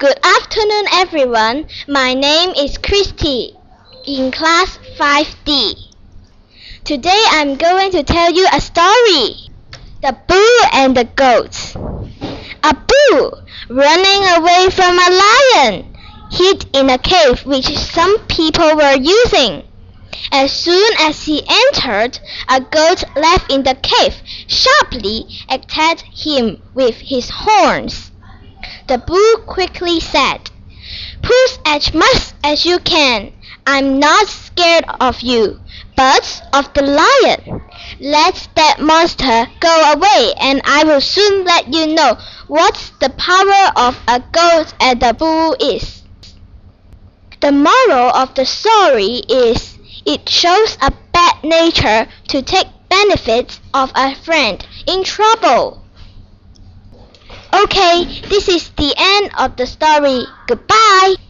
Good afternoon, everyone. My name is Christy, in class 5D. Today I'm going to tell you a story. The Bull and the Goat. A bull, running away from a lion, hid in a cave which some people were using. As soon as he entered, a goat left in the cave sharply attacked him with his horns. The bull quickly said, "Push as much as you can. I'm not scared of you, but of the lion. Let that monster go away, and I will soon let you know what the power of a goat and a bull is." The moral of the story is it shows a bad nature to take benefit of a friend in trouble. Okay, this is the end of the story. Goodbye.